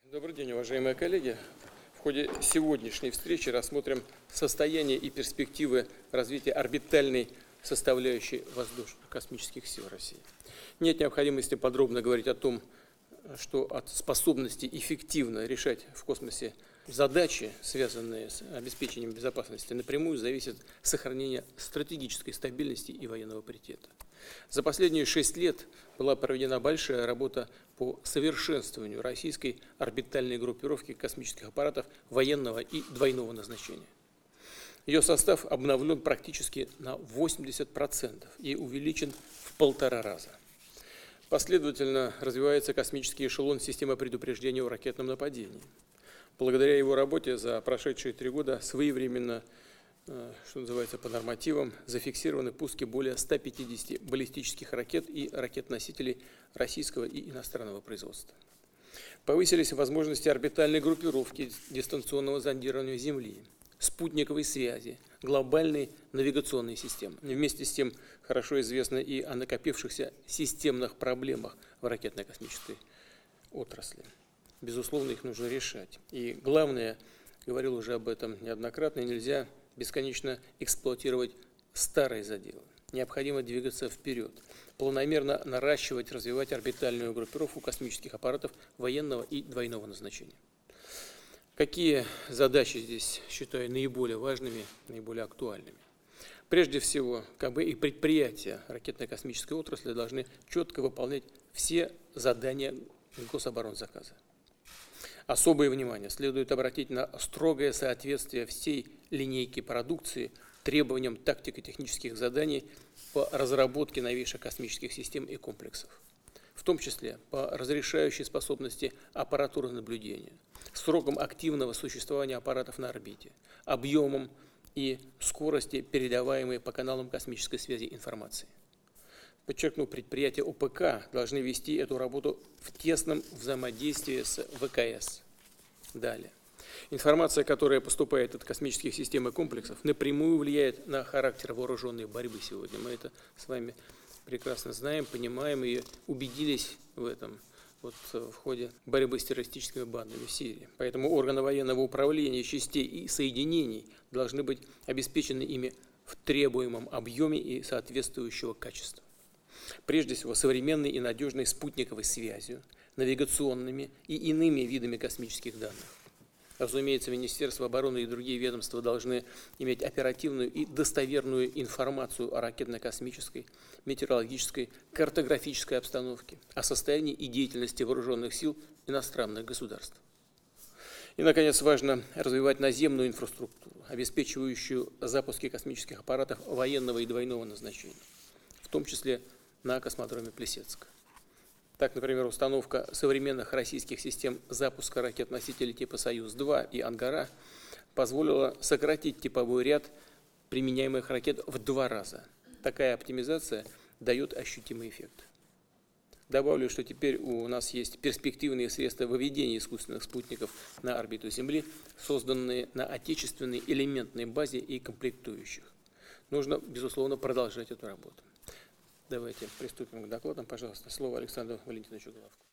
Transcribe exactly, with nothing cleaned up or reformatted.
Добрый день, уважаемые коллеги. В ходе сегодняшней встречи рассмотрим состояние и перспективы развития орбитальной составляющей воздушно-космических сил России. Нет необходимости подробно говорить о том, что от способности эффективно решать в космосе задачи, связанные с обеспечением безопасности, напрямую зависит сохранение стратегической стабильности и военного паритета. За последние шесть лет была проведена большая работа по совершенствованию российской орбитальной группировки космических аппаратов военного и двойного назначения. Ее состав обновлен практически на восемьдесят процентов и увеличен в полтора раза. Последовательно развивается космический эшелон системы предупреждения о ракетном нападении. Благодаря его работе за прошедшие три года своевременно, что называется, по нормативам, зафиксированы пуски более ста пятидесяти баллистических ракет и ракет-носителей российского и иностранного производства. Повысились возможности орбитальной группировки, дистанционного зондирования Земли, спутниковой связи, глобальной навигационной системы. Вместе с тем хорошо известно и о накопившихся системных проблемах в ракетно-космической отрасли. Безусловно, их нужно решать. И главное, говорил уже об этом неоднократно, нельзя бесконечно эксплуатировать старые заделы. Необходимо двигаться вперед, планомерно наращивать, развивать орбитальную группировку космических аппаратов военного и двойного назначения. Какие задачи здесь считаю наиболее важными, наиболее актуальными? Прежде всего, как бы и предприятия ракетно-космической отрасли должны четко выполнять все задания гособоронзаказа. Особое внимание следует обратить на строгое соответствие всей линейки продукции требованиям тактико-технических заданий по разработке новейших космических систем и комплексов, в том числе по разрешающей способности аппаратуры наблюдения, срокам активного существования аппаратов на орбите, объемам и скорости, передаваемой по каналам космической связи информации. Подчеркну, предприятия О П К должны вести эту работу в тесном взаимодействии с В К С. Далее. Информация, которая поступает от космических систем и комплексов, напрямую влияет на характер вооруженной борьбы сегодня. Мы это с вами прекрасно знаем, понимаем и убедились в этом вот в ходе борьбы с террористическими бандами в Сирии. Поэтому органы военного управления частей и соединений должны быть обеспечены ими в требуемом объеме и соответствующего качества. Прежде всего, современной и надежной спутниковой связью, навигационными и иными видами космических данных. Разумеется, Министерство обороны и другие ведомства должны иметь оперативную и достоверную информацию о ракетно-космической, метеорологической, картографической обстановке, о состоянии и деятельности вооруженных сил иностранных государств. И, наконец, важно развивать наземную инфраструктуру, обеспечивающую запуски космических аппаратов военного и двойного назначения, в том числе на космодроме Плесецк. Так, например, установка современных российских систем запуска ракет-носителей типа «Союз-два» и «Ангара» позволила сократить типовой ряд применяемых ракет в два раза. Такая оптимизация дает ощутимый эффект. Добавлю, что теперь у нас есть перспективные средства выведения искусственных спутников на орбиту Земли, созданные на отечественной элементной базе и комплектующих. Нужно, безусловно, продолжать эту работу. Давайте приступим к докладам. Пожалуйста, слово Александру Валентиновичу Головко.